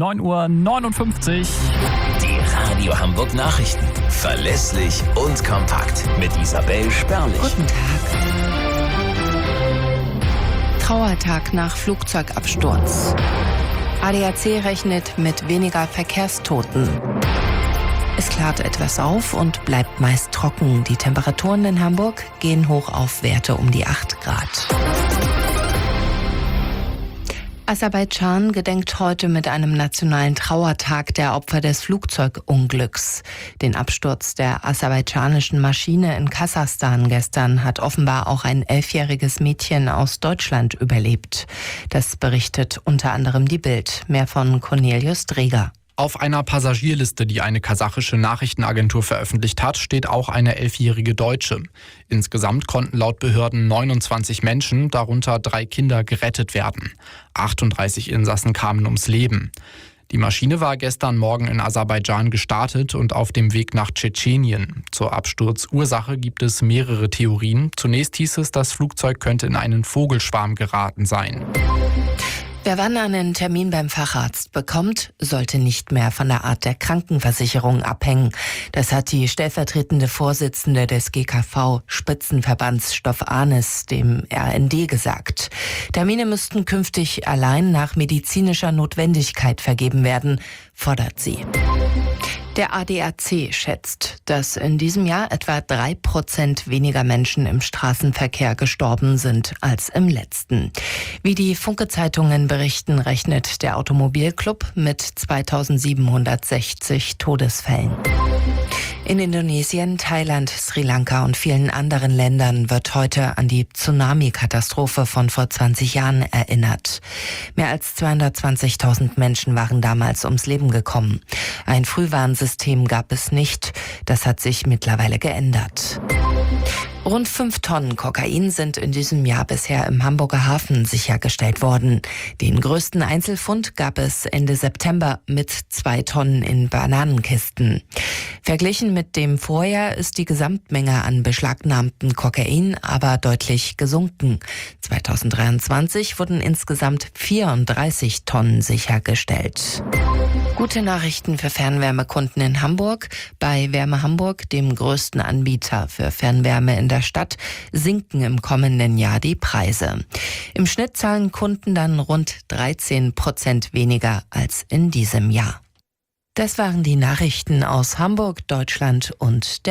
9:59 Uhr. Die Radio Hamburg Nachrichten. Verlässlich und kompakt. Mit Isabel Spärlich. Guten Tag. Trauertag nach Flugzeugabsturz. ADAC rechnet mit weniger Verkehrstoten. Es klart etwas auf und bleibt meist trocken. Die Temperaturen in Hamburg gehen hoch auf Werte um die 8 Grad. Aserbaidschan gedenkt heute mit einem nationalen Trauertag der Opfer des Flugzeugunglücks. Den Absturz der aserbaidschanischen Maschine in Kasachstan gestern hat offenbar auch ein 11-jähriges Mädchen aus Deutschland überlebt. Das berichtet unter anderem die Bild. Mehr von Cornelius Dreger. Auf einer Passagierliste, die eine kasachische Nachrichtenagentur veröffentlicht hat, steht auch eine 11-jährige Deutsche. Insgesamt konnten laut Behörden 29 Menschen, darunter 3 Kinder, gerettet werden. 38 Insassen kamen ums Leben. Die Maschine war gestern Morgen in Aserbaidschan gestartet und auf dem Weg nach Tschetschenien. Zur Absturzursache gibt es mehrere Theorien. Zunächst hieß es, das Flugzeug könnte in einen Vogelschwarm geraten sein. Wer wann einen Termin beim Facharzt bekommt, sollte nicht mehr von der Art der Krankenversicherung abhängen. Das hat die stellvertretende Vorsitzende des GKV Spitzenverbands Stoff Ahnes dem RND gesagt. Termine müssten künftig allein nach medizinischer Notwendigkeit vergeben werden, fordert sie. Der ADAC schätzt, dass in diesem Jahr etwa 3% weniger Menschen im Straßenverkehr gestorben sind als im letzten. Wie die Funke-Zeitungen berichten, rechnet der Automobilclub mit 2760 Todesfällen. In Indonesien, Thailand, Sri Lanka und vielen anderen Ländern wird heute an die Tsunami-Katastrophe von vor 20 Jahren erinnert. Mehr als 220.000 Menschen waren damals ums Leben gekommen. Ein Frühwarnsystem gab es nicht. Das hat sich mittlerweile geändert. Rund 5 Tonnen Kokain sind in diesem Jahr bisher im Hamburger Hafen sichergestellt worden. Den größten Einzelfund gab es Ende September mit 2 Tonnen in Bananenkisten. Verglichen mit dem Vorjahr ist die Gesamtmenge an beschlagnahmtem Kokain aber deutlich gesunken. 2023 wurden insgesamt 34 Tonnen sichergestellt. Gute Nachrichten für Fernwärmekunden in Hamburg. Bei Wärme Hamburg, dem größten Anbieter für Fernwärme in der Stadt, sinken im kommenden Jahr die Preise. Im Schnitt zahlen Kunden dann rund 13% weniger als in diesem Jahr. Das waren die Nachrichten aus Hamburg, Deutschland und der